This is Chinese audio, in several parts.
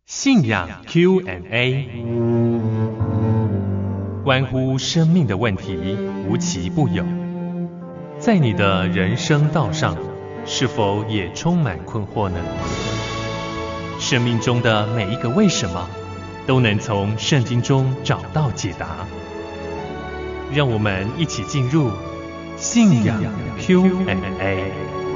信仰 Q&A， 关乎生命的问题，无奇不有。在你的人生道上，是否也充满困惑呢？生命中的每一个为什么，都能从圣经中找到解答。让我们一起进入信仰 Q&A。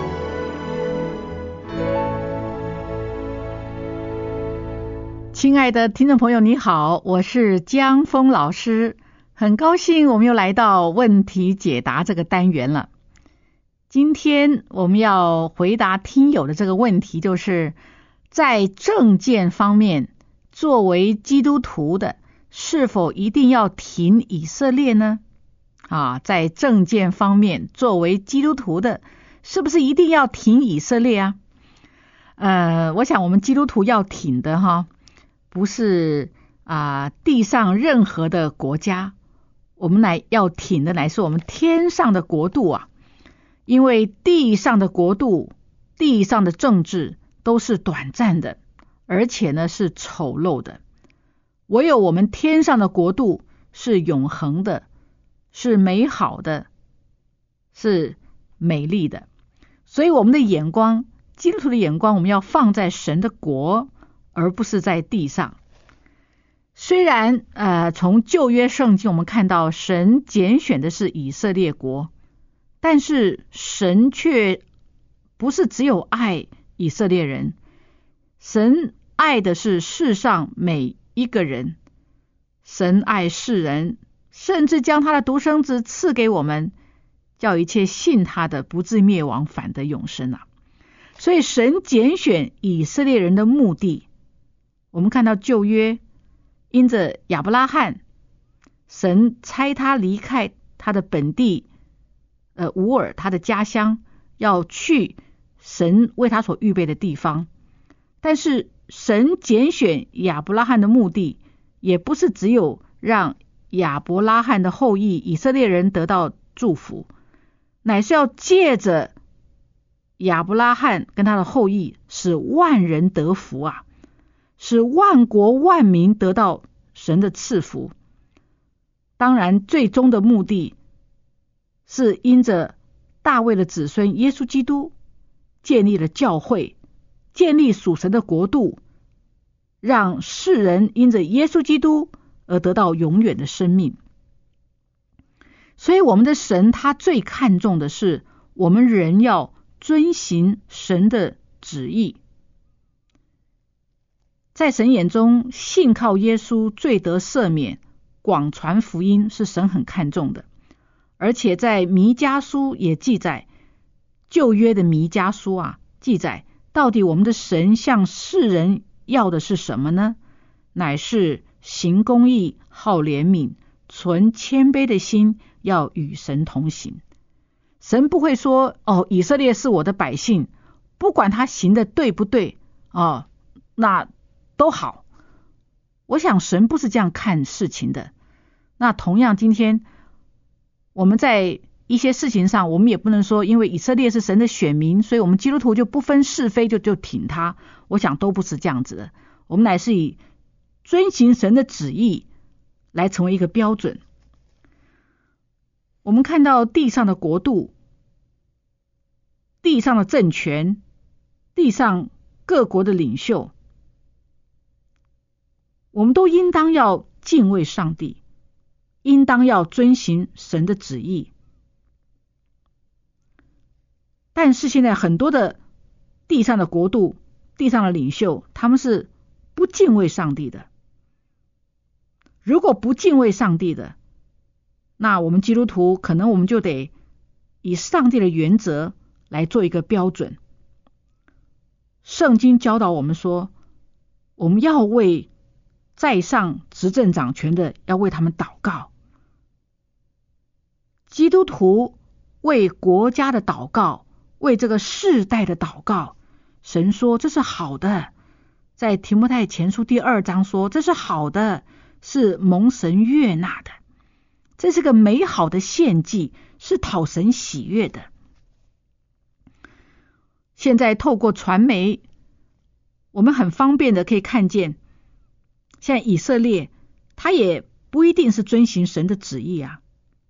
亲爱的听众朋友你好，我是江峰老师，很高兴我们又来到问题解答这个单元了。今天我们要回答听友的这个问题，就是在政见方面，作为基督徒的是否一定要挺以色列呢？在政见方面，作为基督徒的是不是一定要挺以色列啊？我想我们基督徒要挺的不是地上任何的国家，我们要挺的乃是我们天上的国度啊！因为地上的国度、地上的政治都是短暂的，而且呢是丑陋的。唯有我们天上的国度是永恒的，是美好的，是美丽的。所以我们的眼光，基督徒的眼光，我们要放在神的国，而不是在地上。虽然从旧约圣经我们看到神拣选的是以色列国，但是神却不是只有爱以色列人，神爱的是世上每一个人。神爱世人，甚至将他的独生子赐给我们，叫一切信他的不至灭亡，反得永生啊！所以神拣选以色列人的目的，我们看到旧约因着亚伯拉罕，神差他离开他的本地乌尔，他的家乡，要去神为他所预备的地方。但是神拣选亚伯拉罕的目的，也不是只有让亚伯拉罕的后裔以色列人得到祝福，乃是要借着亚伯拉罕跟他的后裔，使万人得福啊，使万国万民得到神的赐福。当然最终的目的是因着大卫的子孙耶稣基督建立了教会，建立属神的国度，让世人因着耶稣基督而得到永远的生命。所以我们的神他最看重的是我们人要遵行神的旨意。在神眼中，信靠耶稣罪得赦免，广传福音是神很看重的。而且在弥迦书也记载，旧约的弥迦书记载到底我们的神向世人要的是什么呢？乃是行公义，好怜悯，存谦卑的心，要与神同行。神不会说以色列是我的百姓，不管他行的对不对那都好。我想神不是这样看事情的。那同样今天我们在一些事情上，我们也不能说因为以色列是神的选民，所以我们基督徒就不分是非就挺他。我想都不是这样子的。我们乃是以遵行神的旨意来成为一个标准。我们看到地上的国度、地上的政权、地上各国的领袖，我们都应当要敬畏上帝，应当要遵行神的旨意。但是现在很多的地上的国度、地上的领袖，他们是不敬畏上帝的。如果不敬畏上帝的，那我们基督徒可能我们就得以上帝的原则来做一个标准。圣经教导我们说，我们要为在上执政掌权的，要为他们祷告。基督徒为国家的祷告，为这个世代的祷告，神说这是好的。在提摩太前书第2章说，这是好的，是蒙神悦纳的，这是个美好的献祭，是讨神喜悦的。现在透过传媒， 我们很方便的可以看见，现在以色列他也不一定是遵行神的旨意啊。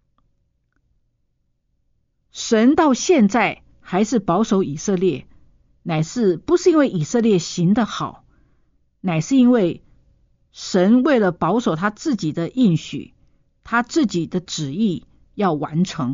神到现在还是保守以色列，乃是不是因为以色列行得好，乃是因为神为了保守他自己的应许，他自己的旨意要完成。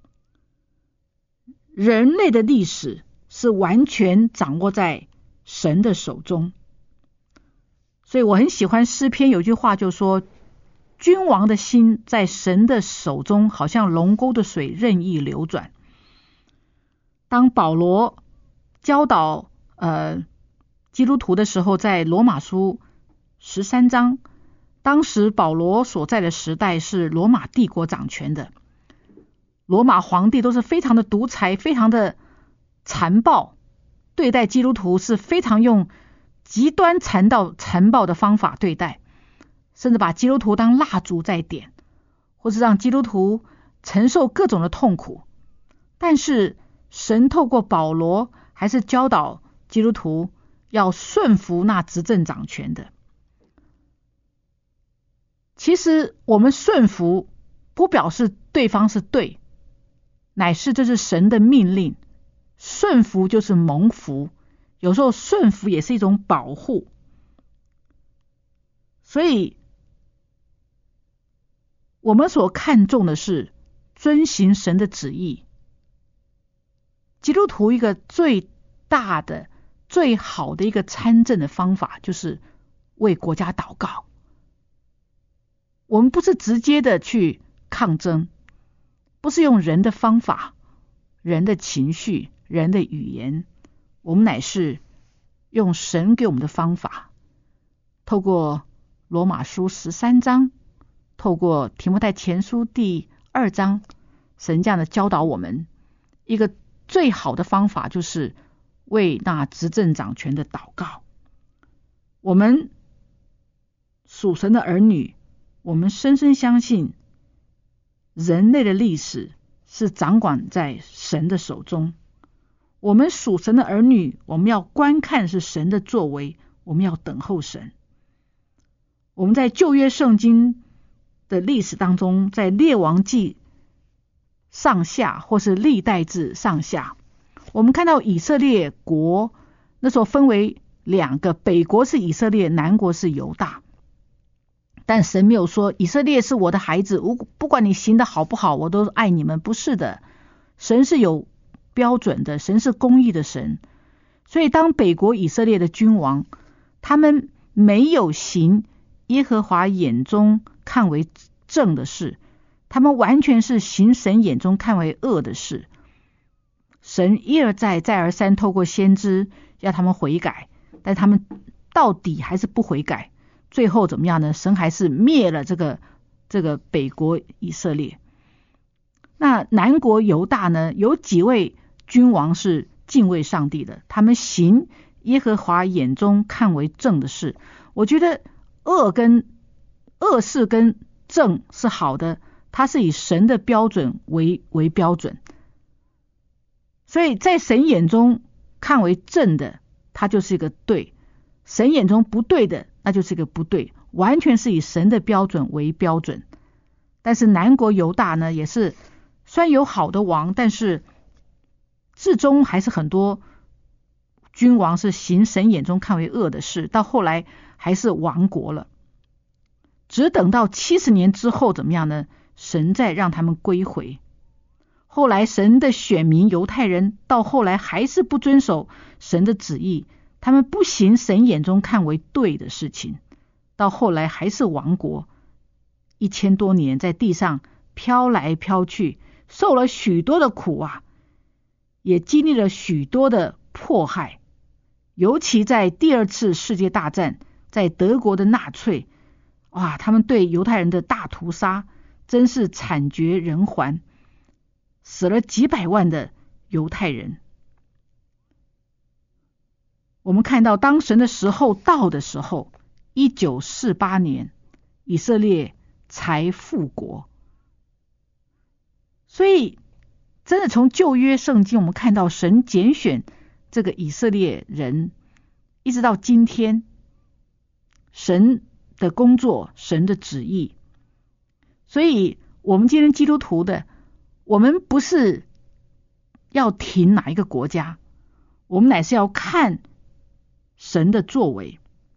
人类的历史是完全掌握在神的手中。所以我很喜欢诗篇有句话就说，君王的心在神的手中，好像龙沟的水任意流转。当保罗教导基督徒的时候，在罗马书13章，当时保罗所在的时代是罗马帝国掌权的，罗马皇帝都是非常的独裁，非常的残暴，对待基督徒是非常用极端残暴的方法对待，甚至把基督徒当蜡烛在点，或是让基督徒承受各种的痛苦。但是神透过保罗还是教导基督徒要顺服那执政掌权的。其实我们顺服不表示对方是对，乃是这是神的命令。顺服就是蒙福，有时候顺服也是一种保护。所以我们所看重的是遵行神的旨意。基督徒一个最大的最好的一个参政的方法就是为国家祷告。我们不是直接的去抗争，不是用人的方法、人的情绪、人的语言，我们乃是用神给我们的方法，透过罗马书13章，透过提摩太前书第2章，神这样的教导我们，一个最好的方法就是为那执政掌权的祷告。我们属神的儿女，我们深深相信人类的历史是掌管在神的手中。我们属神的儿女，我们要观看是神的作为，我们要等候神。我们在旧约圣经的历史当中，在列王记上下或是历代志上下，我们看到以色列国那时候分为2个，北国是以色列，南国是犹大。但神没有说以色列是我的孩子，不管你行得好不好，我都爱你们，不是的。神是有标准的，神是公义的神。所以当北国以色列的君王，他们没有行耶和华眼中看为正的事，他们完全是行神眼中看为恶的事。神一而再再而三透过先知要他们悔改，但他们到底还是不悔改。最后怎么样呢？神还是灭了这个北国以色列。那南国犹大呢，有几位君王是敬畏上帝的，他们行耶和华眼中看为正的事。我觉得恶事跟正是好的，它是以神的标准为标准。所以在神眼中看为正的，它就是一个对；神眼中不对的，那就是一个不对，完全是以神的标准为标准。但是南国犹大呢，也是虽然有好的王，但是至终还是很多君王是行神眼中看为恶的事，到后来还是亡国了。只等到70年之后怎么样呢？神再让他们归回。后来神的选民犹太人到后来还是不遵守神的旨意，他们不行神眼中看为对的事情，到后来还是亡国，1000多年在地上飘来飘去，受了许多的苦啊，也经历了许多的迫害。尤其在第2次世界大战，在德国的纳粹，哇，他们对犹太人的大屠杀真是惨绝人寰，死了几百万的犹太人。我们看到当神的时候到的时候，1948年以色列才复国。所以真的从旧约圣经我们看到神拣选这个以色列人， 一直到今天，神的工作，神的旨意。所以我们今天基督徒的，我们不是要挺哪一个国家，我们乃是要看神的作为。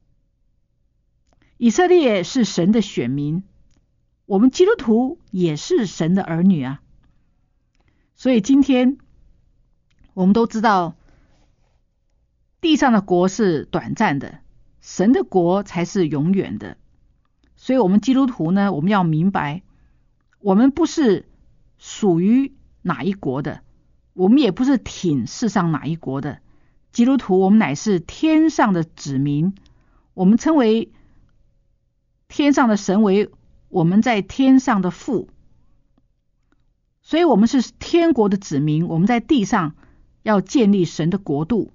以色列是神的选民，我们基督徒也是神的儿女啊。所以今天我们都知道，地上的国是短暂的，神的国才是永远的。所以我们基督徒呢，我们要明白，我们不是属于哪一国的，我们也不是挺世上哪一国的。基督徒我们乃是天上的子民，我们称为天上的神为我们在天上的父，所以我们是天国的子民，我们在地上要建立神的国度。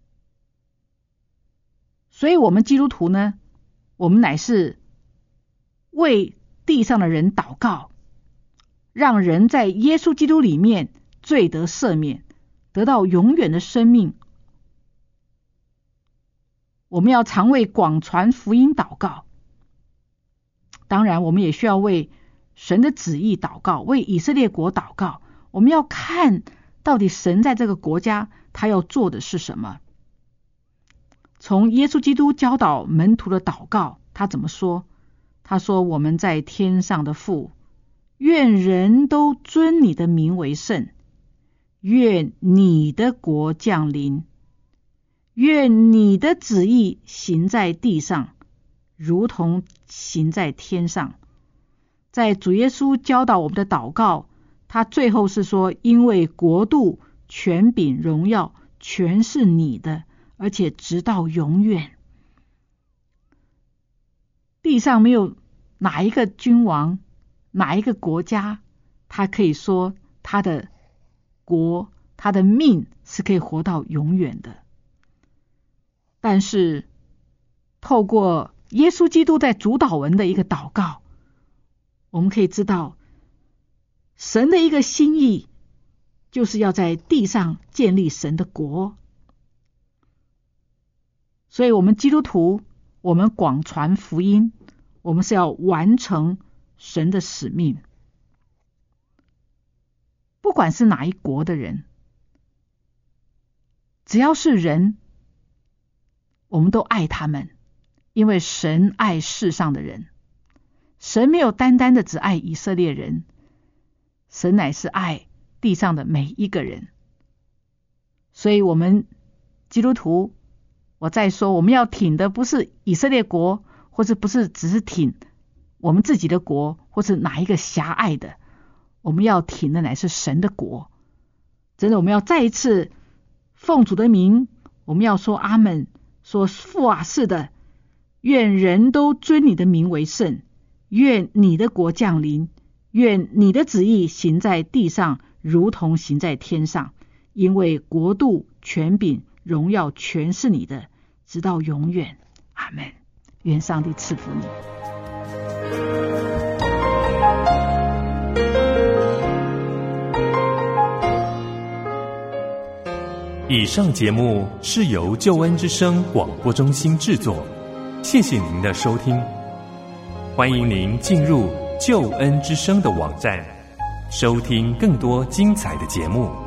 所以我们基督徒呢，我们乃是为地上的人祷告，让人在耶稣基督里面罪得赦免，得到永远的生命。我们要常为广传福音祷告，当然我们也需要为神的旨意祷告，为以色列国祷告。我们要看到底神在这个国家他要做的是什么。从耶稣基督教导门徒的祷告，他怎么说？他说，我们在天上的父，愿人都尊你的名为圣，愿你的国降临，愿你的旨意行在地上，如同行在天上。在主耶稣教导我们的祷告，他最后是说，因为国度、权柄、荣耀全是你的，而且直到永远。地上没有哪一个君王，哪一个国家，他可以说他的国、他的命是可以活到永远的。但是透过耶稣基督在主祷文的一个祷告，我们可以知道神的一个心意，就是要在地上建立神的国。所以我们基督徒，我们广传福音，我们是要完成神的使命。不管是哪一国的人，只要是人，我们都爱他们，因为神爱世上的人。神没有单单的只爱以色列人，神乃是爱地上的每一个人。所以我们基督徒，我再说，我们要挺的不是以色列国，或者不是只是挺我们自己的国，或是哪一个狭隘的，我们要挺的乃是神的国。真的，我们要再一次奉主的名，我们要说阿们，说父啊，是的，愿人都尊你的名为圣，愿你的国降临，愿你的旨意行在地上，如同行在天上。因为国度、权柄、荣耀全是你的，直到永远。阿们。愿上帝赐福你。 以上节目是由救恩之声广播中心制作，谢谢您的收听。欢迎您进入救恩之声的网站，收听更多精彩的节目。